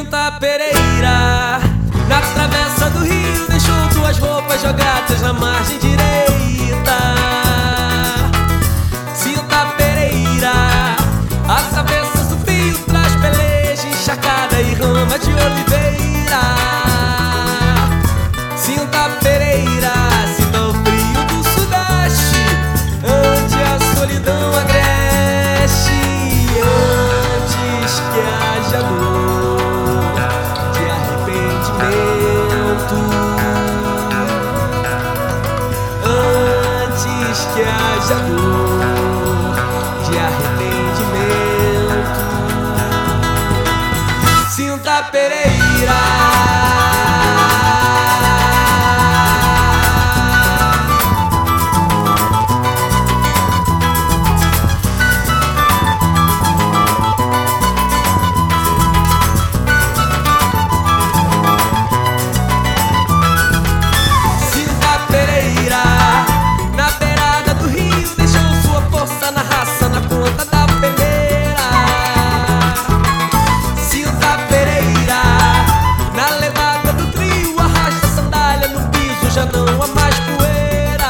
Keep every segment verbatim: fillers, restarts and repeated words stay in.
Sinta Pereira, na travessa do rio, deixou tuas roupas jogadas na margem direita. Sinta Pereira, as travessas do fio traz peleja encharcada e rama de oliveira. Sinta Pereira, sinta o frio do sudeste, ante a solidão agreste, antes que haja dor de arrependimento, antes que haja dor de arrependimento. Sinta Pereira. Já não há mais poeira.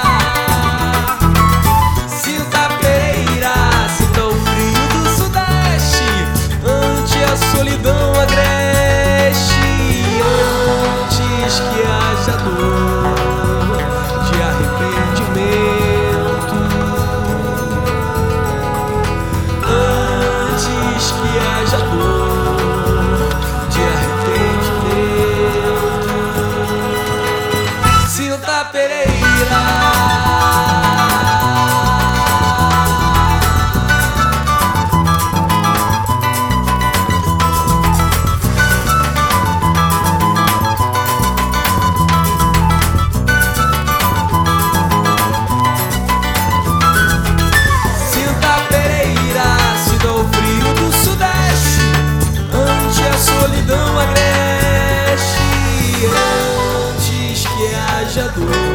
Sinta Pereira, sinta o frio do sudeste, ante a solidão agreste, antes que haja dor de arrependimento, antes que haja dor de arrependimento. Sinta Pereira. Sinta Pereira, sinta o frio do sudeste, ante a solidão agreste, antes que haja dor